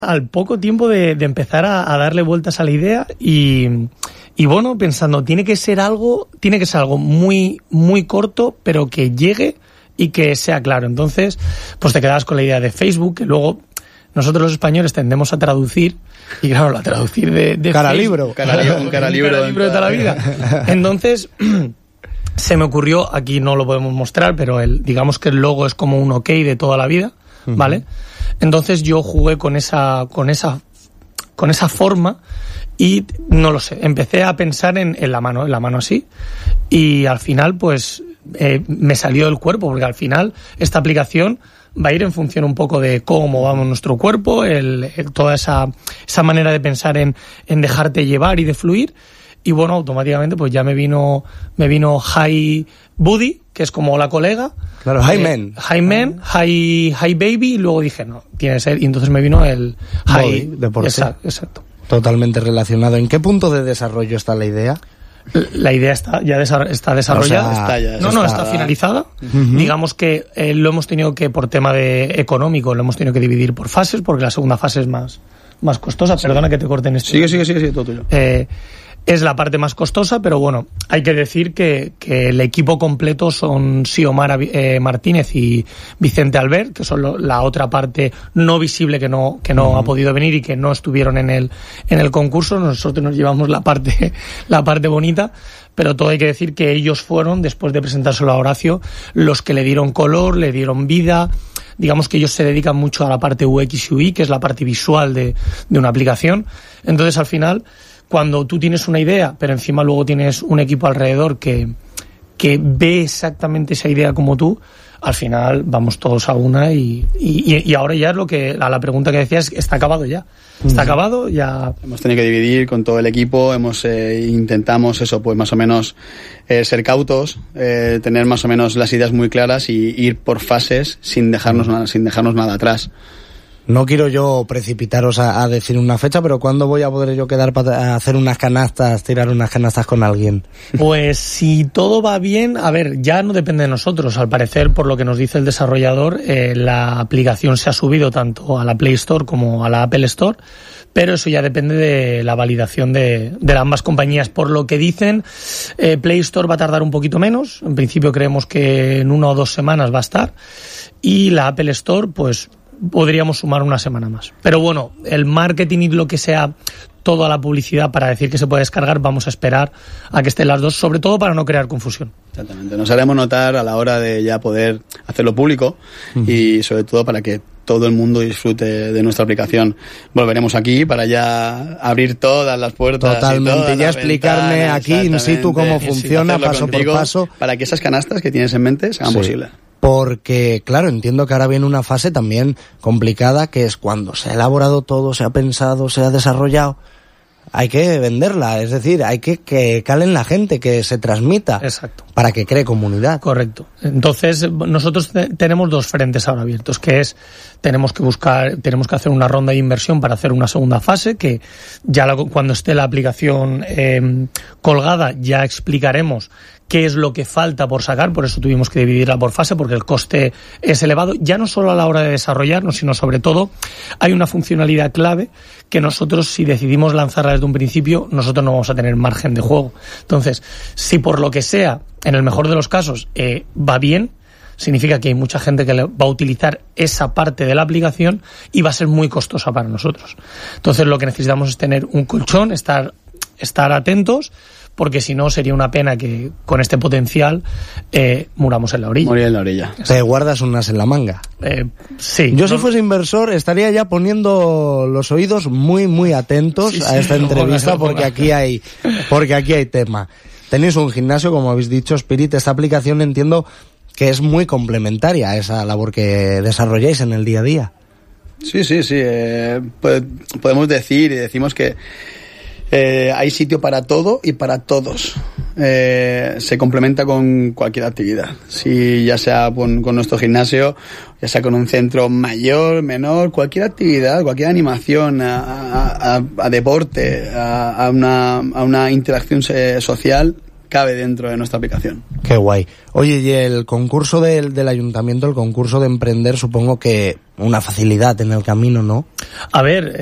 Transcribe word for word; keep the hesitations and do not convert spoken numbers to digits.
al poco tiempo de, de empezar a, a darle vueltas a la idea y, y bueno, pensando, tiene que ser algo, tiene que ser algo muy, muy corto, pero que llegue y que sea claro. Entonces, pues te quedabas con la idea de Facebook, que luego nosotros los españoles tendemos a traducir, y claro, la traducir de, de cara Facebook, libro, cara libro, un cara libro, cara libro de toda la vida. Entonces, se me ocurrió, aquí no lo podemos mostrar, pero el, digamos que el logo es como un OK de toda la vida, ¿vale? Uh-huh. Entonces yo jugué con esa, con esa, con esa forma y no lo sé, empecé a pensar en, en la mano, en la mano así, y al final pues eh, me salió del cuerpo, porque al final esta aplicación va a ir en función un poco de cómo vamos nuestro cuerpo, el, el, toda esa, esa manera de pensar en, en dejarte llevar y de fluir. Y bueno, automáticamente pues ya me vino me vino Hi Buddy, que es como la colega. Claro, Hi Man. Hi Man, Hi, Hi Baby, y luego dije, no, tiene que ser, y entonces me vino el Hi Deporte. Exacto, exacto. Totalmente relacionado. ¿En qué punto de desarrollo está la idea? La idea está ya desa- está desarrollada. O sea, está ya, no, no, está, está finalizada. Uh-huh. Digamos que eh, lo hemos tenido que, por tema de económico, lo hemos tenido que dividir por fases, porque la segunda fase es más, más costosa. Sí. Perdona que te corten esto. Sigue, sigue, sigue, sigue, todo tuyo. Eh, es la parte más costosa, pero bueno, hay que decir que, que el equipo completo son Xiomara eh, Martínez y Vicente Albert, que son lo, la otra parte no visible que no que no uh-huh. ha podido venir y que no estuvieron en el en el concurso. Nosotros nos llevamos la parte la parte bonita, pero todo hay que decir que ellos fueron, después de presentárselo a Horacio, los que le dieron color, le dieron vida. Digamos que ellos se dedican mucho a la parte U X U I, que es la parte visual de, de una aplicación. Entonces, al final, cuando tú tienes una idea, pero encima luego tienes un equipo alrededor que, que ve exactamente esa idea como tú, al final vamos todos a una y, y, y ahora ya es lo que, a la pregunta que decías, está acabado ya. Está acabado, ya. Hemos tenido que dividir con todo el equipo, hemos eh, intentamos eso, pues más o menos eh, ser cautos, eh, tener más o menos las ideas muy claras y ir por fases sin dejarnos nada, sin dejarnos nada atrás. No quiero yo precipitaros a, a decir una fecha, pero ¿cuándo voy a poder yo quedar para hacer unas canastas, tirar unas canastas con alguien? Pues si todo va bien, a ver, ya no depende de nosotros. Al parecer, por lo que nos dice el desarrollador, eh, la aplicación se ha subido tanto a la Play Store como a la Apple Store, pero eso ya depende de la validación de, de ambas compañías. Por lo que dicen, eh, Play Store va a tardar un poquito menos. En principio creemos que en una o dos semanas va a estar. Y la Apple Store, pues podríamos sumar una semana más. Pero bueno, el marketing y lo que sea, toda la publicidad para decir que se puede descargar, vamos a esperar a que estén las dos, sobre todo para no crear confusión. Exactamente, nos haremos notar a la hora de ya poder hacerlo público uh-huh. y sobre todo para que todo el mundo disfrute de nuestra aplicación. Volveremos aquí para ya abrir todas las puertas. Totalmente, y ya explicarme ventanas, aquí in situ cómo funciona, sí, paso por paso. Para que esas canastas que tienes en mente se hagan sí. posibles. Porque, claro, entiendo que ahora viene una fase también complicada, que es cuando se ha elaborado todo, se ha pensado, se ha desarrollado, hay que venderla, es decir, hay que que cale en la gente, que se transmita. Exacto. Para que cree comunidad. Correcto. Entonces, nosotros te- tenemos dos frentes ahora abiertos, que es, tenemos que buscar, tenemos que hacer una ronda de inversión para hacer una segunda fase, que ya la, cuando esté la aplicación eh, colgada, ya explicaremos qué es lo que falta por sacar, por eso tuvimos que dividirla por fase, porque el coste es elevado, ya no solo a la hora de desarrollarnos, sino sobre todo hay una funcionalidad clave que nosotros, si decidimos lanzarla desde un principio, nosotros no vamos a tener margen de juego. Entonces, si por lo que sea, en el mejor de los casos, eh, va bien, significa que hay mucha gente que va a utilizar esa parte de la aplicación y va a ser muy costosa para nosotros. Entonces, lo que necesitamos es tener un colchón, estar, estar atentos, porque si no sería una pena que con este potencial eh, muramos en la orilla. Morir en la orilla. Te guardas unas en la manga. Eh, sí. Yo no, si fuese inversor estaría ya poniendo los oídos muy muy atentos sí, a esta sí, entrevista no, no, no, porque aquí hay porque aquí hay tema. Tenéis un gimnasio, como habéis dicho, Spirit. Esta aplicación entiendo que es muy complementaria a esa labor que desarrolláis en el día a día. Sí, sí, sí. Eh, podemos decir y decimos que Eh, hay sitio para todo y para todos. Eh, se complementa con cualquier actividad. Si ya sea con, con nuestro gimnasio, ya sea con un centro mayor, menor, cualquier actividad, cualquier animación, a, a, a, a deporte, a, a, una, a una interacción social, cabe dentro de nuestra aplicación. Qué guay. Oye, y el concurso del, del ayuntamiento, el concurso de emprender, supongo que una facilidad en el camino, ¿no? A ver,